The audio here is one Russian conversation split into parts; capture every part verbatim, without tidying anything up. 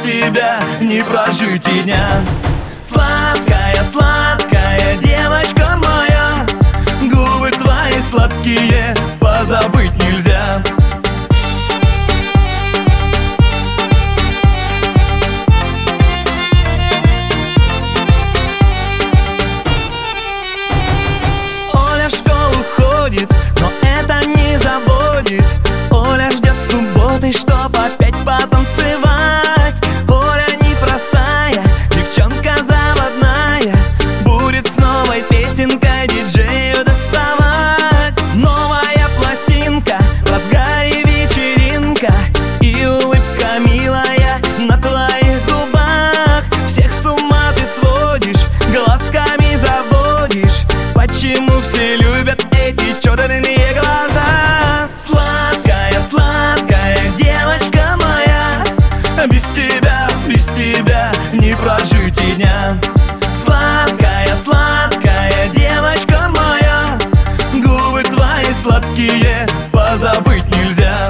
тебя не прожить и дня. Сладкая, сладкая девочка моя, губы твои сладкие позабыть нельзя. Оля в школу ходит, но это не заводит. Оля ждет субботы, чтоб опять потанцевать. Оля непростая, девчонка заводная, будет с новой песенкой диджею доставать. Новая пластинка, в разгаре вечеринка, и улыбка милая на твоих губах. Всех с ума ты сводишь, глазками заводишь. Почему все любят эти черные глаза? Сладкая, сладкая девочка моя, без тебя, без тебя не прожить и дня. Сладкая, сладкая девочка моя, губы твои сладкие позабыть нельзя.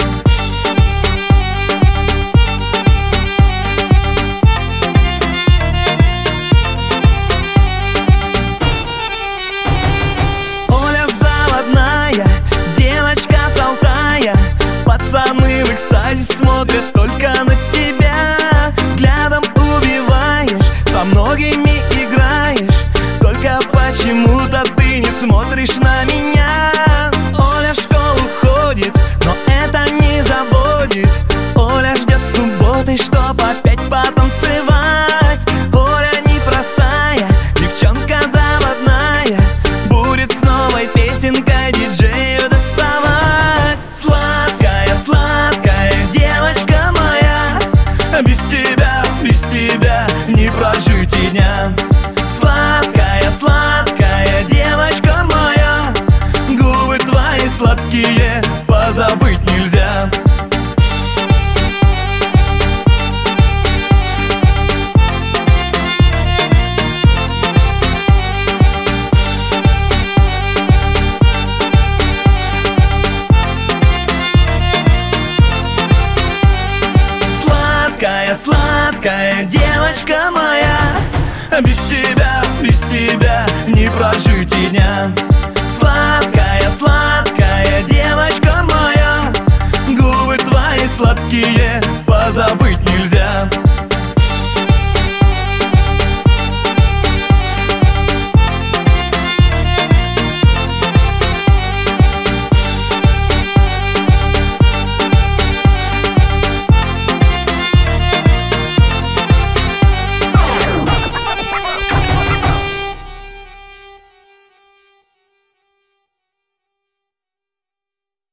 Оля заводная, девочка с Алтая, пацаны в экстазе смотрят только на тебя. Взглядом убиваешь, со многими играешь, только почему-то ты не смотришь на меня.